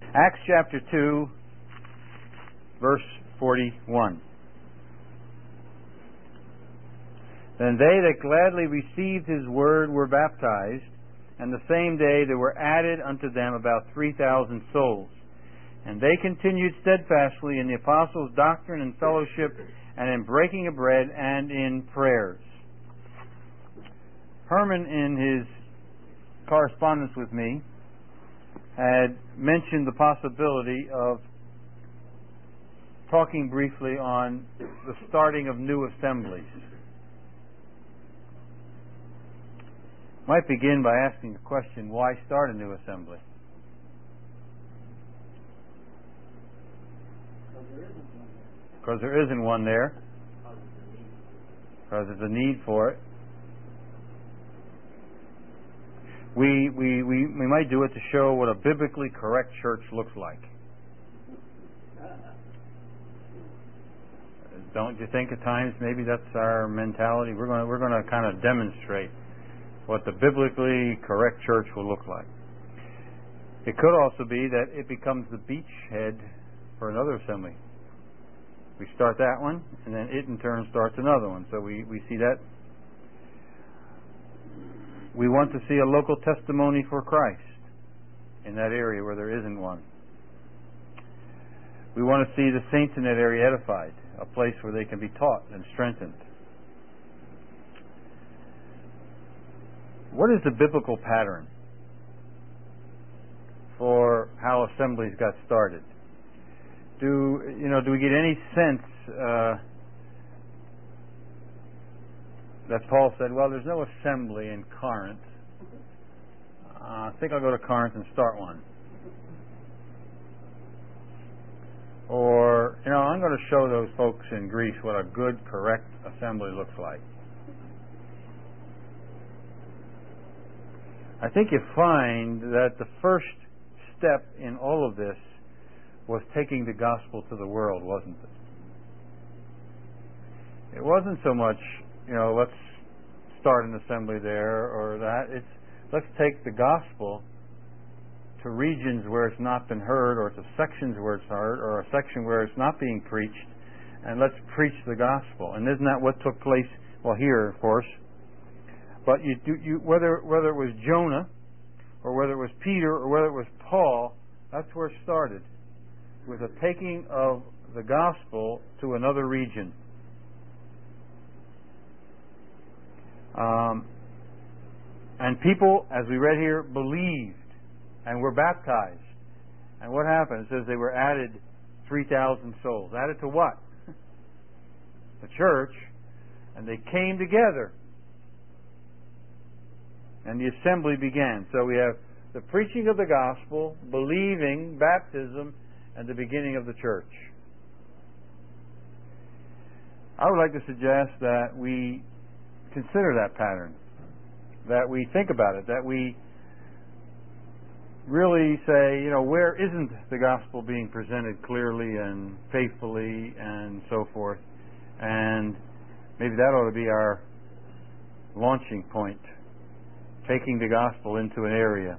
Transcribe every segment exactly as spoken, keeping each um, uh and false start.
Acts chapter two, verse forty-one. Then they that gladly received his word were baptized, and the same day there were added unto them about three thousand souls. And they continued steadfastly in the apostles' doctrine and fellowship, and in breaking of bread, and in prayers. Herman, in his correspondence with me, had mentioned the possibility of talking briefly on the starting of new assemblies. Might begin by asking the question, why start a new assembly? Because there isn't one there. Because there's a need for it. We, we, we, we might do it to show what a biblically correct church looks like. Don't you think at times maybe that's our mentality? We're going to, we're going to kind of demonstrate what the biblically correct church will look like. It could also be that it becomes the beachhead for another assembly. We start that one, and then it in turn starts another one. So we, we see that. We want to see a local testimony for Christ in that area where there isn't one. We want to see the saints in that area edified, a place where they can be taught and strengthened. What is the biblical pattern for how assemblies got started? Do you know? Do we get any sense uh, that Paul said, "Well, there's no assembly in Corinth. Uh, I think I'll go to Corinth and start one." Or, you know, I'm going to show those folks in Greece what a good, correct assembly looks like. I think you find that the first step in all of this was taking the gospel to the world, wasn't it? It wasn't so much, you know, let's start an assembly there or that. It's let's take the gospel to regions where it's not been heard, or to sections where it's heard, or a section where it's not being preached, and let's preach the gospel. And isn't that what took place? Well, here, of course. But you do, you, whether whether it was Jonah, or whether it was Peter, or whether it was Paul, that's where it started, with the taking of the gospel to another region. Um, and people, as we read here, believed and were baptized. And what happened? It says they were added three thousand souls. Added to what? The church. And they came together. And the assembly began. So we have the preaching of the gospel, believing, baptism, and the beginning of the church. I would like to suggest that we consider that pattern, that we think about it, that we really say, you know, where isn't the gospel being presented clearly and faithfully and so forth, and maybe that ought to be our launching point, taking the gospel into an area.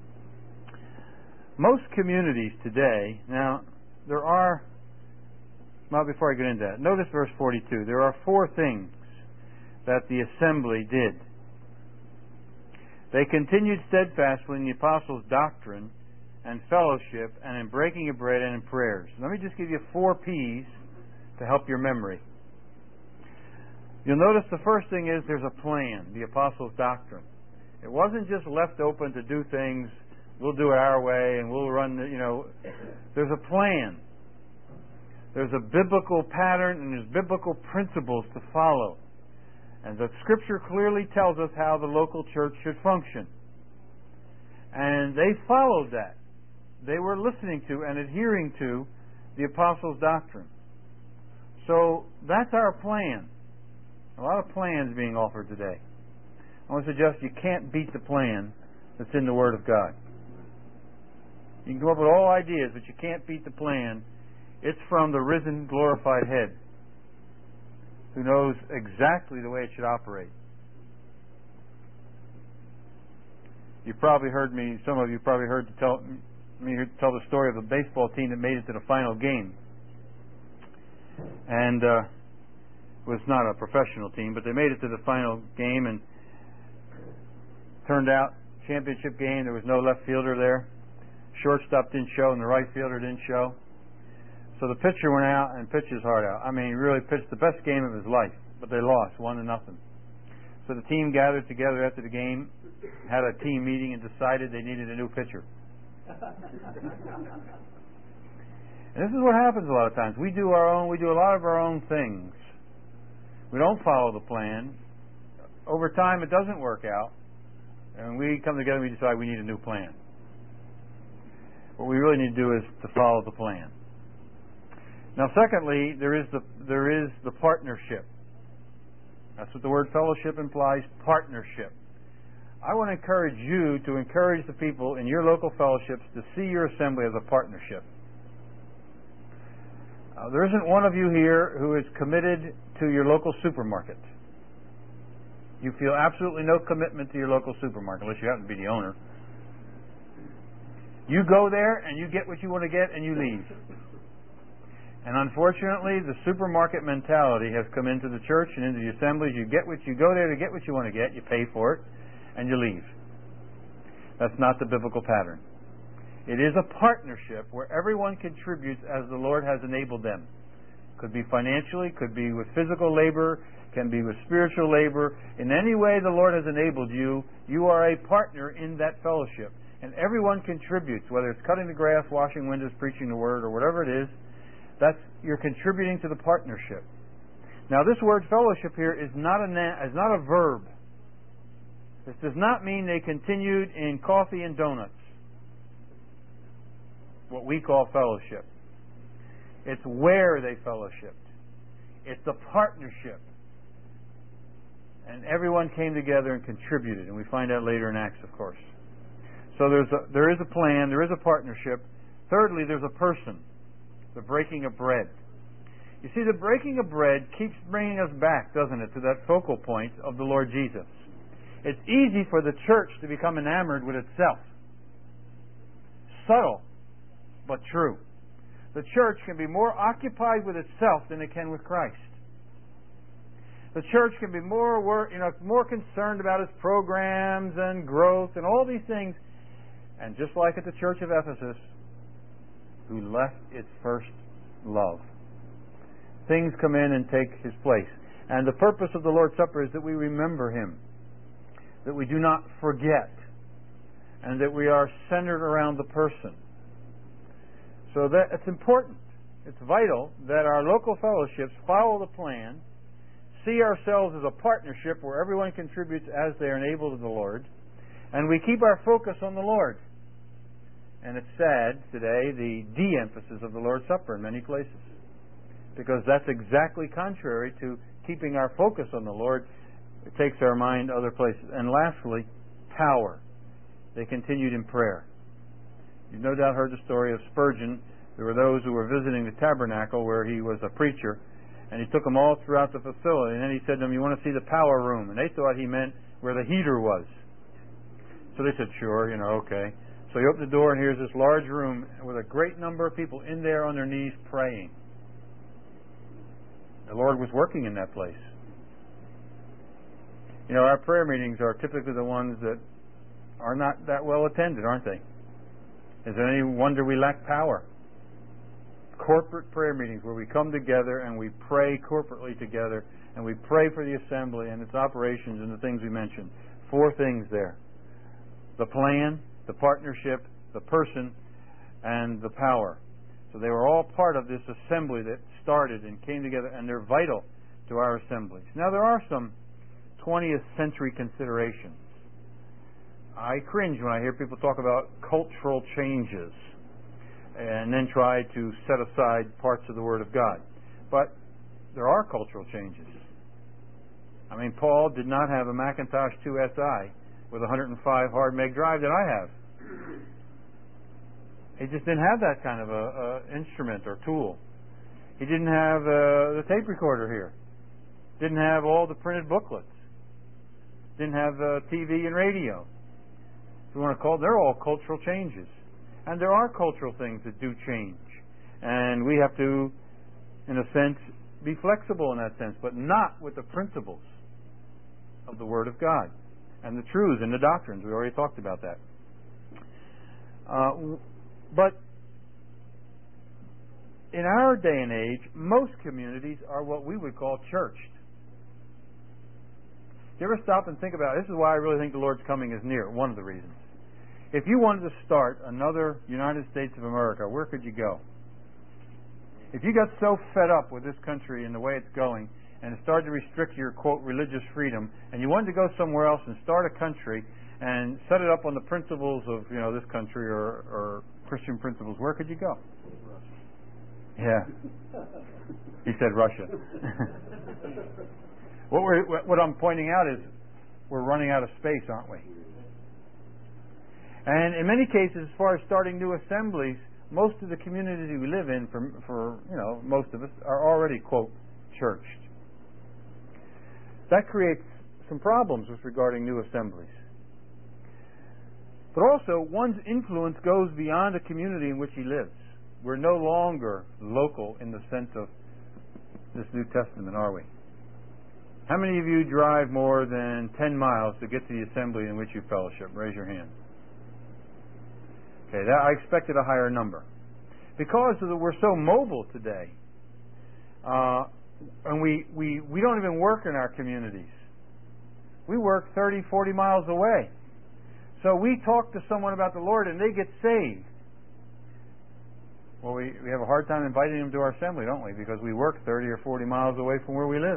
Most communities today, now there are, well, before I get into that, notice verse forty-two. There are four things that the assembly did. They continued steadfastly in the apostles' doctrine and fellowship, and in breaking of bread and in prayers. Let me just give you four P's to help your memory. You'll notice the first thing is there's a plan, the apostles' doctrine. It wasn't just left open to do things, we'll do it our way and we'll run, the, you know, there's a plan. There's a biblical pattern and there's biblical principles to follow. And the Scripture clearly tells us how the local church should function. And they followed that. They were listening to and adhering to the apostles' doctrine. So that's our plan. A lot of plans being offered today. I want to suggest you can't beat the plan that's in the Word of God. You can come up with all ideas, but you can't beat the plan. It's from the risen, glorified head, who knows exactly the way it should operate. You probably heard me, some of you probably heard tell, Let me tell the story of a baseball team that made it to the final game. And uh, it was not a professional team, but they made it to the final game, and turned out, championship game, there was no left fielder there. Shortstop didn't show, and the right fielder didn't show. So the pitcher went out and pitched his heart out. I mean, he really pitched the best game of his life, but they lost, one to nothing. So the team gathered together after the game, had a team meeting, and decided they needed a new pitcher. And this is what happens a lot of times. We do our own, we do a lot of our own things. We don't follow the plan. Over time, it doesn't work out. And we come together and we decide we need a new plan. What we really need to do is to follow the plan. Now, secondly, there is the there is the partnership. That's what the word fellowship implies, partnership. I want to encourage you to encourage the people in your local fellowships to see your assembly as a partnership. Uh, there isn't one of you here who is committed to your local supermarket. You feel absolutely no commitment to your local supermarket, unless you happen to be the owner. You go there and you get what you want to get and you leave. And unfortunately, the supermarket mentality has come into the church and into the assemblies. You get what you go there to get what you want to get, you pay for it, and you leave. That's not the biblical pattern. It is a partnership where everyone contributes as the Lord has enabled them. Could be financially, could be with physical labor, can be with spiritual labor. In any way the Lord has enabled you, you are a partner in that fellowship. And everyone contributes, whether it's cutting the grass, washing windows, preaching the word, or whatever it is. That's, you're contributing to the partnership. Now, this word fellowship here is not a na- is not a verb. This does not mean they continued in coffee and donuts, what we call fellowship. It's where they fellowshipped. It's the partnership. And everyone came together and contributed, and we find that later in Acts, of course. So there's a, there is a plan, there is a partnership. Thirdly, there's a person, the breaking of bread. You see, the breaking of bread keeps bringing us back, doesn't it, to that focal point of the Lord Jesus. It's easy for the church to become enamored with itself. Subtle, but true. The church can be more occupied with itself than it can with Christ. The church can be more, you know, more concerned about its programs and growth and all these things. And just like at the church of Ephesus, who left its first love. Things come in and take his place. And the purpose of the Lord's Supper is that we remember him, that we do not forget, and that we are centered around the person. So that it's important, it's vital that our local fellowships follow the plan, see ourselves as a partnership where everyone contributes as they are enabled of the Lord, and we keep our focus on the Lord. And it's sad today, the de-emphasis of the Lord's Supper in many places, because that's exactly contrary to keeping our focus on the Lord. It takes our mind other places. And lastly, power. They continued in prayer. You've no doubt heard the story of Spurgeon. There were those who were visiting the tabernacle where he was a preacher, and he took them all throughout the facility, and then he said to them, "You want to see the power room?" And they thought he meant where the heater was. So they said, "Sure, you know, okay." So he opened the door, and here's this large room with a great number of people in there on their knees praying. The Lord was working in that place. You know, our prayer meetings are typically the ones that are not that well attended, aren't they? Is there any wonder we lack power? Corporate prayer meetings where we come together and we pray corporately together, and we pray for the assembly and its operations and the things we mentioned. Four things there. The plan, the partnership, the person, and the power. So they were all part of this assembly that started and came together, and they're vital to our assemblies. Now, there are some twentieth century considerations. I cringe when I hear people talk about cultural changes and then try to set aside parts of the Word of God. But there are cultural changes. I mean, Paul did not have a Macintosh two S I with one hundred five hard meg drive that I have. He just didn't have that kind of a, a instrument or tool. He didn't have uh, the tape recorder here. Didn't have all the printed booklets. Didn't have uh, T V and radio. If you want to call it, they're all cultural changes. And there are cultural things that do change. And we have to, in a sense, be flexible in that sense, but not with the principles of the Word of God and the truths and the doctrines. We already talked about that. Uh, but in our day and age, most communities are what we would call churched. Do you ever stop and think about it? This is why I really think the Lord's coming is near, one of the reasons. If you wanted to start another United States of America, where could you go? If you got so fed up with this country and the way it's going, and it started to restrict your, quote, religious freedom, and you wanted to go somewhere else and start a country and set it up on the principles of, you know, this country or, or Christian principles, where could you go? Yeah. He said Russia. what, we're, what I'm pointing out is we're running out of space, aren't we? And in many cases, as far as starting new assemblies, most of the communities we live in, for, for you know, most of us, are already, quote, churched. That creates some problems with regarding new assemblies. But also, one's influence goes beyond the community in which he lives. We're no longer local in the sense of this New Testament, are we? How many of you drive more than ten miles to get to the assembly in which you fellowship? Raise your hand. Okay, that, I expected a higher number. Because of the, we're so mobile today, uh, and we, we, we don't even work in our communities. We work thirty, forty miles away. So we talk to someone about the Lord and they get saved. Well, we, we have a hard time inviting them to our assembly, don't we? Because we work thirty or forty miles away from where we live.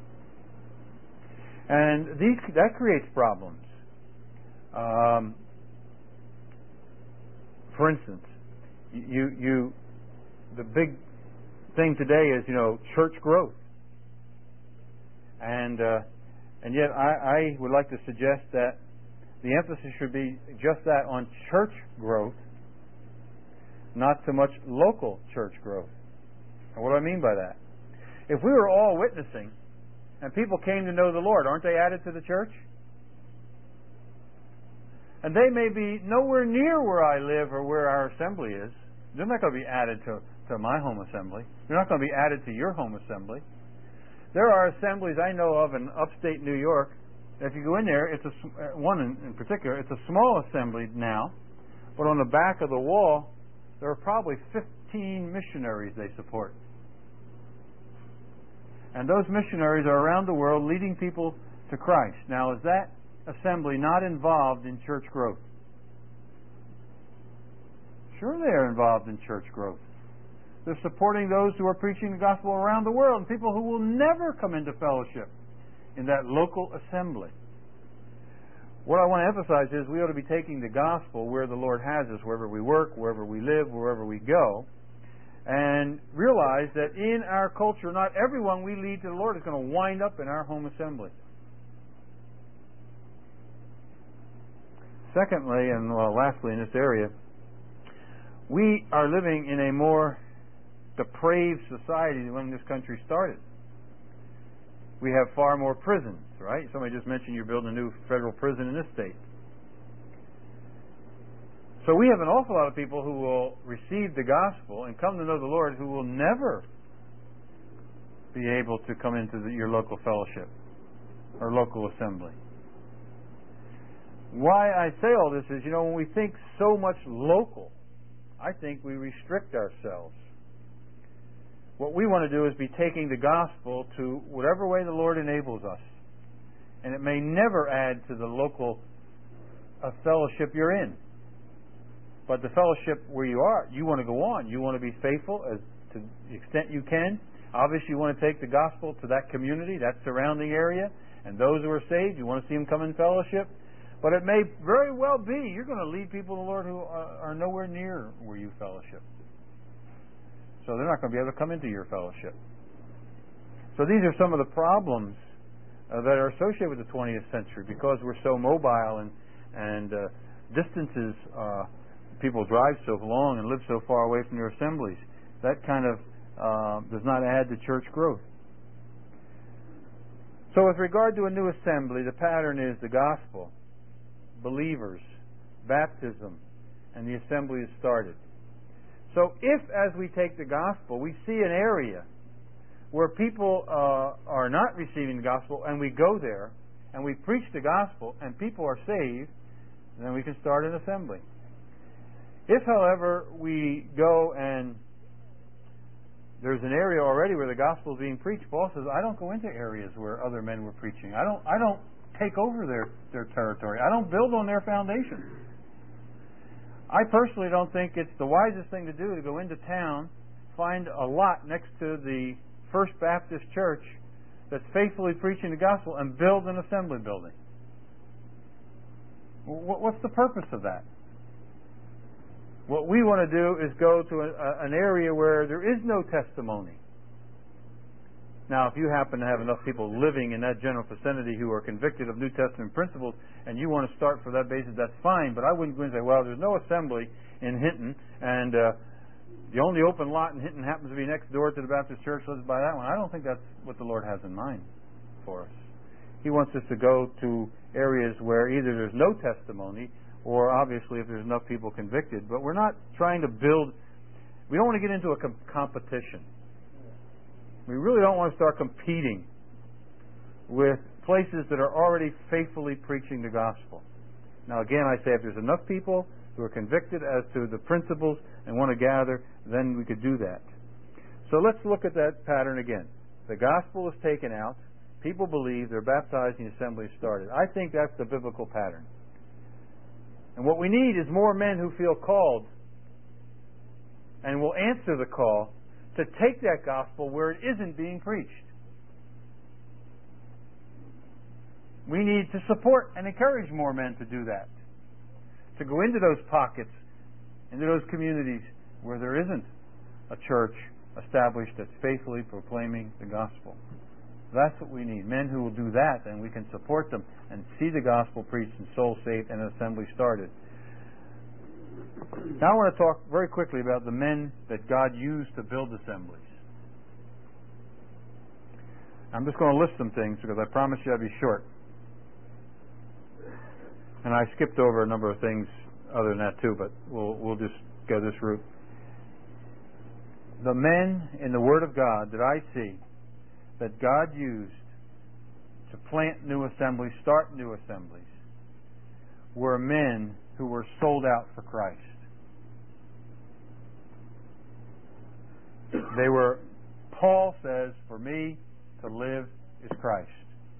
And these, that creates problems. Um, for instance, you, you, the big thing today is, you know, church growth. And, uh, and yet I, I would like to suggest that the emphasis should be just that, on church growth, not so much local church growth. And what do I mean by that? If we were all witnessing and people came to know the Lord, aren't they added to the church? And they may be nowhere near where I live or where our assembly is. They're not going to be added to, to my home assembly. They're not going to be added to your home assembly. There are assemblies I know of in upstate New York. If you go in there, it's a, one in, in particular, it's a small assembly now, but on the back of the wall, there are probably fifteen missionaries they support. And those missionaries are around the world leading people to Christ. Now, is that assembly not involved in church growth? Sure, they are involved in church growth. They're supporting those who are preaching the gospel around the world, and people who will never come into fellowship in that local assembly. What I want to emphasize is we ought to be taking the gospel where the Lord has us, wherever we work, wherever we live, wherever we go, and realize that in our culture, not everyone we lead to the Lord is going to wind up in our home assembly. Secondly, and well, lastly in this area, we are living in a more depraved society than when this country started. We have far more prisons, right? Somebody just mentioned you're building a new federal prison in this state. So we have an awful lot of people who will receive the gospel and come to know the Lord who will never be able to come into the, your local fellowship or local assembly. Why I say all this is, you know, when we think so much local, I think we restrict ourselves. What we want to do is be taking the gospel to whatever way the Lord enables us. And it may never add to the local uh, fellowship you're in. But the fellowship where you are, you want to go on. You want to be faithful as to the extent you can. Obviously, you want to take the gospel to that community, that surrounding area, and those who are saved, you want to see them come in fellowship. But it may very well be you're going to lead people to the Lord who are nowhere near where you fellowship. So they're not going to be able to come into your fellowship. So these are some of the problems uh, that are associated with the twentieth century, because we're so mobile and, and uh, distances, uh, people drive so long and live so far away from their assemblies. That kind of uh, does not add to church growth. So with regard to a new assembly, the pattern is the gospel, believers, baptism, and the assembly is started. So if, as we take the gospel, we see an area where people uh, are not receiving the gospel, and we go there, and we preach the gospel, and people are saved, then we can start an assembly. If, however, we go and there's an area already where the gospel is being preached, Paul says, I don't go into areas where other men were preaching. I don't I don't take over their, their territory. I don't build on their foundation. I personally don't think it's the wisest thing to do to go into town, find a lot next to the First Baptist Church that's faithfully preaching the gospel, and build an assembly building. What's the purpose of that? What we want to do is go to a, an area where there is no testimony. Now, if you happen to have enough people living in that general vicinity who are convicted of New Testament principles, and you want to start for that basis, that's fine. But I wouldn't go and say, well, there's no assembly in Hinton, and uh, the only open lot in Hinton happens to be next door to the Baptist church. Let's buy that one. I don't think that's what the Lord has in mind for us. He wants us to go to areas where either there's no testimony, or obviously if there's enough people convicted. But we're not trying to build, we don't want to get into a com- competition. We really don't want to start competing with places that are already faithfully preaching the gospel. Now again, I say if there's enough people who are convicted as to the principles and want to gather, then we could do that. So let's look at that pattern again. The gospel is taken out, people believe, they're baptized, and the assembly is started. I think that's the biblical pattern. And what we need is more men who feel called and will answer the call to take that gospel where it isn't being preached. We need to support and encourage more men to do that, to go into those pockets, into those communities where there isn't a church established that's faithfully proclaiming the gospel. That's what we need. Men who will do that, and we can support them and see the gospel preached and souls saved and an assembly started. Now I want to talk very quickly about the men that God used to build assemblies. I'm just going to list some things because I promise you I'll be short. And I skipped over a number of things other than that too, but we'll we'll just go this route. The men in the Word of God that I see that God used to plant new assemblies, start new assemblies, were men who were sold out for Christ. They were, Paul says, for me to live is Christ.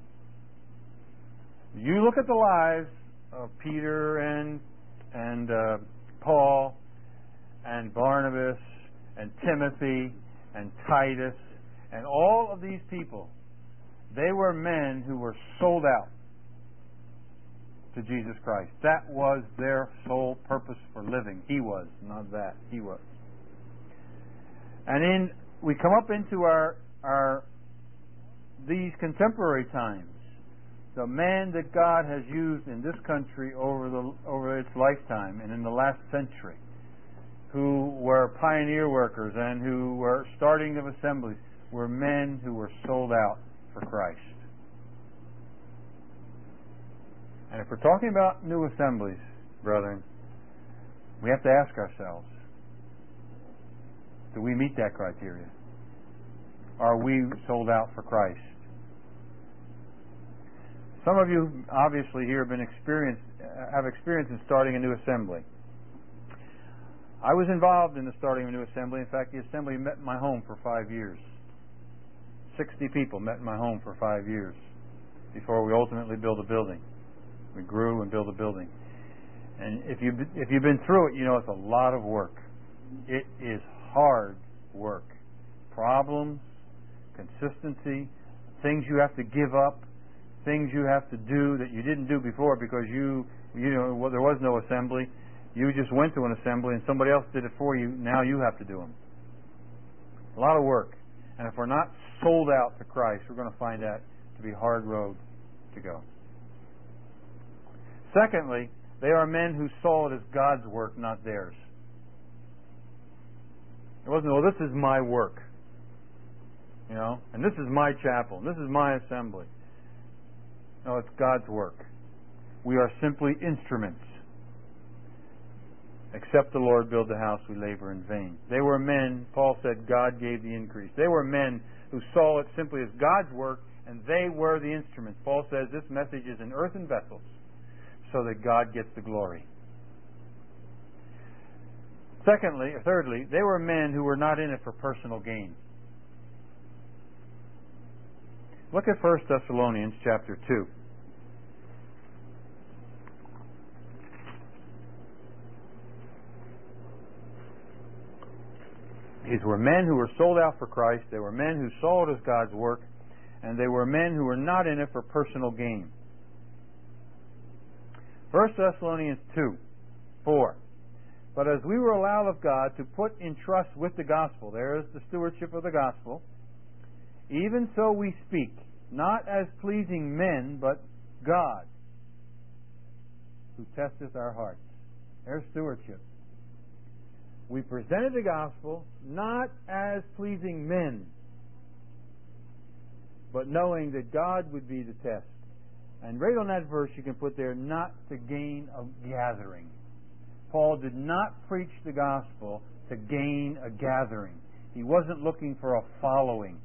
You look at the lives of Peter and and uh, Paul and Barnabas and Timothy and Titus and all of these people, they were men who were sold out to Jesus Christ. That was their sole purpose for living. He was, not that. He was. And in we come up into our our these contemporary times, the men that God has used in this country over the over its lifetime and in the last century, who were pioneer workers and who were starting of assemblies, were men who were sold out for Christ. And if we're talking about new assemblies, brethren, we have to ask ourselves, do we meet that criteria? Are we sold out for Christ? Some of you obviously here have been experienced, have experience in starting a new assembly. I was involved in the starting of a new assembly. In fact, the assembly met in my home for five years. Sixty people met in my home for five years before we ultimately built a building. We grew and built a building. And if you if you've been through it, you know it's a lot of work. It is hard work. Problems, consistency, things you have to give up, things you have to do that you didn't do before because you you know well, there was no assembly. You just went to an assembly and somebody else did it for you. Now you have to do them. A lot of work. And if we're not sold out to Christ, we're going to find that to be a hard road to go. Secondly, they are men who saw it as God's work, not theirs. It wasn't, well, this is my work, you know, and this is my chapel, and this is my assembly. No, it's God's work. We are simply instruments. Except the Lord build the house, we labor in vain. They were men, Paul said, God gave the increase. They were men who saw it simply as God's work, and they were the instruments. Paul says this message is in earthen vessels so that God gets the glory. Secondly, or thirdly, they were men who were not in it for personal gain. Look at First Thessalonians chapter two. These were men who were sold out for Christ. They were men who saw it as God's work. And they were men who were not in it for personal gain. First Thessalonians two, four. But as we were allowed of God to put in trust with the gospel, there is the stewardship of the gospel, even so we speak, not as pleasing men, but God, who testeth our hearts. There's stewardship. We presented the gospel not as pleasing men, but knowing that God would be the test. And right on that verse you can put there, not to gain a gathering. Paul did not preach the gospel to gain a gathering. He wasn't looking for a following.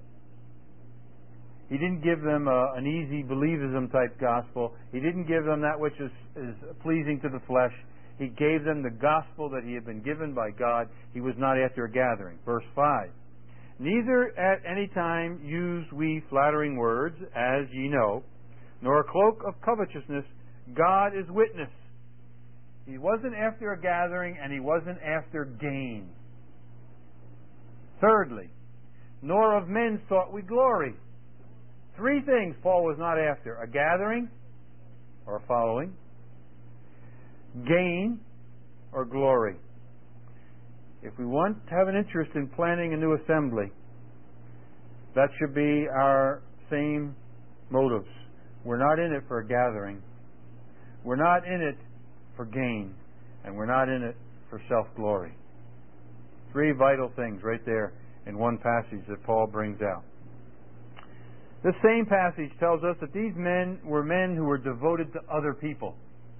He didn't give them a, an easy believism type gospel. He didn't give them that which is, is pleasing to the flesh. He gave them the gospel that he had been given by God. He was not after a gathering. Verse five. Neither at any time use we flattering words, as ye know, nor a cloak of covetousness. God is witness. He wasn't after a gathering, and he wasn't after gain. Thirdly, nor of men sought we glory. Three things Paul was not after: a gathering or a following, gain or glory. If we want to have an interest in planning a new assembly, that should be our same motives. We're not in it for a gathering. We're not in it for gain. And we're not in it for self-glory. Three vital things right there in one passage that Paul brings out. This same passage tells us that these men were men who were devoted to other people.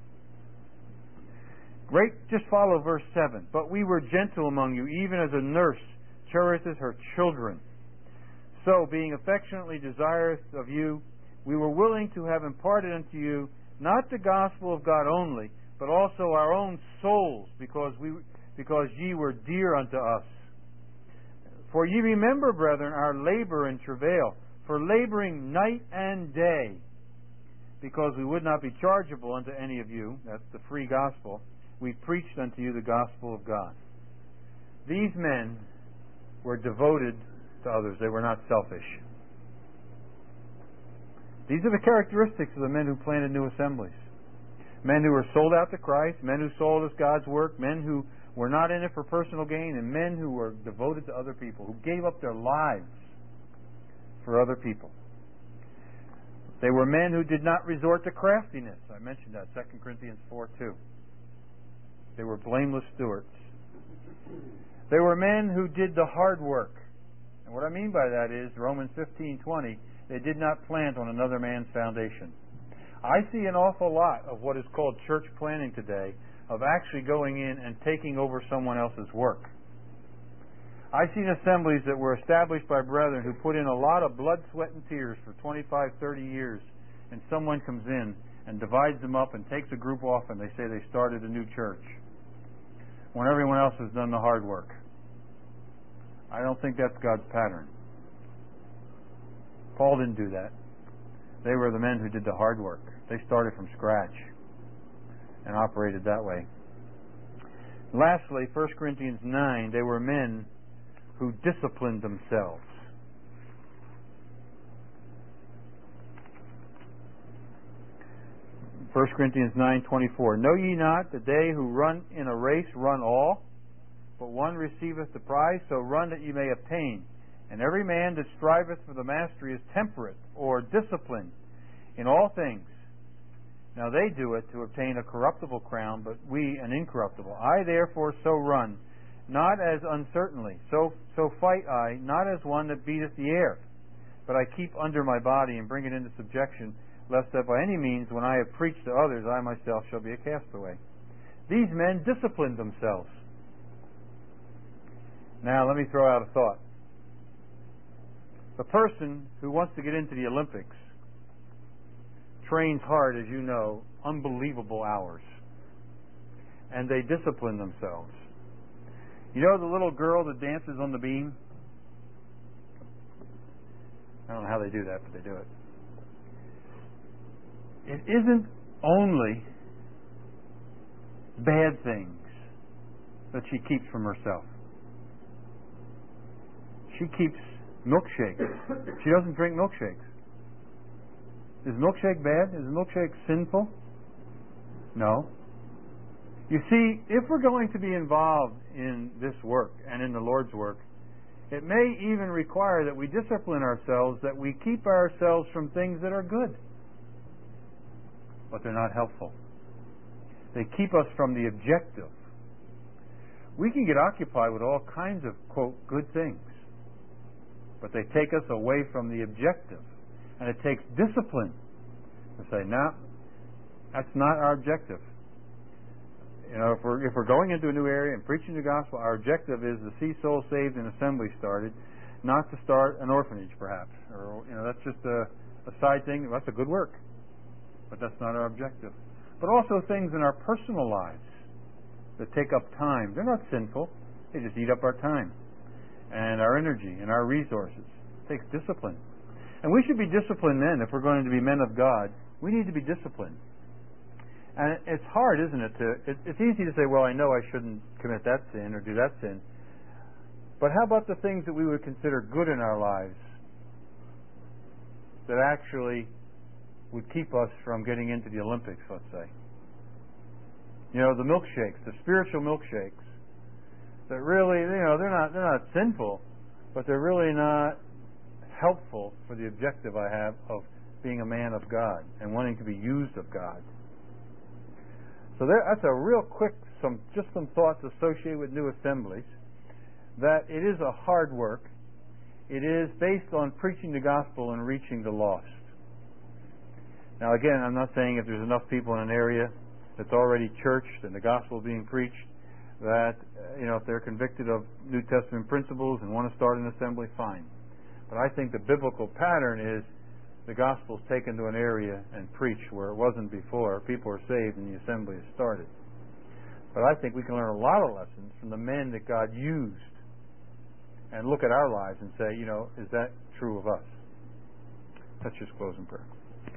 Great, just follow verse seven. But we were gentle among you, even as a nurse cherisheth her children. So, being affectionately desirous of you, we were willing to have imparted unto you not the gospel of God only, but also our own souls, because we because ye were dear unto us. For ye remember, brethren, our labor and travail, for laboring night and day, because we would not be chargeable unto any of you, that's the free gospel, we preached unto you the gospel of God. These men were devoted to others. They were not selfish. These are the characteristics of the men who planted new assemblies. Men who were sold out to Christ, men who saw it as God's work, men who were not in it for personal gain, and men who were devoted to other people, who gave up their lives for other people. They were men who did not resort to craftiness. I mentioned that, Second Corinthians four two. They were blameless stewards. They were men who did the hard work. And what I mean by that is, Romans fifteen twenty, they did not plant on another man's foundation. I see an awful lot of what is called church planting today, of actually going in and taking over someone else's work. I've seen assemblies that were established by brethren who put in a lot of blood, sweat, and tears for twenty-five, thirty years, and someone comes in and divides them up and takes a group off, and they say they started a new church, when everyone else has done the hard work. I don't think that's God's pattern. Paul didn't do that. They were the men who did the hard work. They started from scratch and operated that way. Lastly, First Corinthians nine, they were men who disciplined themselves. First Corinthians nine twenty-four. Know ye not that they who run in a race run all, but one receiveth the prize, so run that ye may obtain. And every man that striveth for the mastery is temperate, or disciplined, in all things. Now they do it to obtain a corruptible crown, but we an incorruptible. I therefore so run, not as uncertainly. So so fight I, not as one that beateth the air, but I keep under my body and bring it into subjection, lest that by any means, when I have preached to others, I myself shall be a castaway. These men disciplined themselves. Now, let me throw out a thought. The person who wants to get into the Olympics trains hard, as you know, unbelievable hours. And they discipline themselves. You know the little girl that dances on the beam? I don't know how they do that, but they do it. It isn't only bad things that she keeps from herself. She keeps milkshakes. She doesn't drink milkshakes. Is milkshake bad? Is milkshake sinful? No. You see, if we're going to be involved in this work and in the Lord's work, it may even require that we discipline ourselves, that we keep ourselves from things that are good, but they're not helpful. They keep us from the objective. We can get occupied with all kinds of, quote, good things, but they take us away from the objective. And it takes discipline to say, no, that's not our objective. You know, if we're, if we're going into a new area and preaching the gospel, our objective is to see souls saved and assembly started, not to start an orphanage, perhaps. Or, you know, that's just a, a side thing. That's a good work, but that's not our objective. But also things in our personal lives that take up time. They're not sinful. They just eat up our time and our energy and our resources. It takes discipline. And we should be disciplined then. If we're going to be men of God, we need to be disciplined. And it's hard, isn't it? To it, it's easy to say, well, I know I shouldn't commit that sin or do that sin. But how about the things that we would consider good in our lives that actually would keep us from getting into the Olympics, let's say? You know, the milkshakes, the spiritual milkshakes, that really, you know, they're not they're not sinful, but they're really not helpful for the objective I have of being a man of God and wanting to be used of God. So there, that's a real quick, some just some thoughts associated with New Assemblies, that it is a hard work. It is based on preaching the gospel and reaching the lost. Now again, I'm not saying if there's enough people in an area that's already churched and the gospel being preached, that, you know, if they're convicted of New Testament principles and want to start an assembly, fine. But I think the biblical pattern is the gospel's taken to an area and preached where it wasn't before. People are saved and the assembly is started. But I think we can learn a lot of lessons from the men that God used and look at our lives and say, you know, is that true of us? Let's just close in prayer.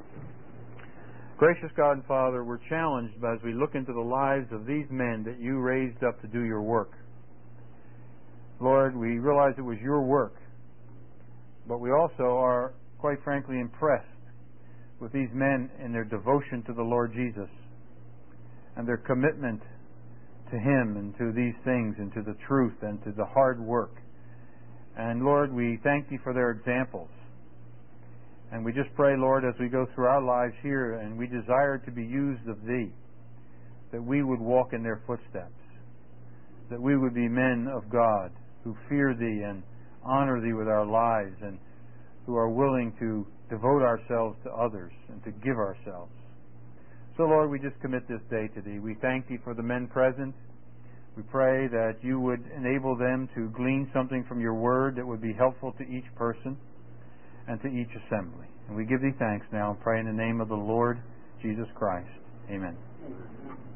Gracious God and Father, we're challenged as we look into the lives of these men that you raised up to do your work. Lord, we realize it was your work, but we also are, quite frankly, impressed with these men and their devotion to the Lord Jesus and their commitment to Him and to these things and to the truth and to the hard work. And Lord, we thank you for their examples. And we just pray, Lord, as we go through our lives here and we desire to be used of Thee, that we would walk in their footsteps, that we would be men of God who fear Thee and honor Thee with our lives and who are willing to devote ourselves to others and to give ourselves. So, Lord, we just commit this day to Thee. We thank Thee for the men present. We pray that you would enable them to glean something from your word that would be helpful to each person and to each assembly. And we give Thee thanks now and pray in the name of the Lord Jesus Christ. Amen.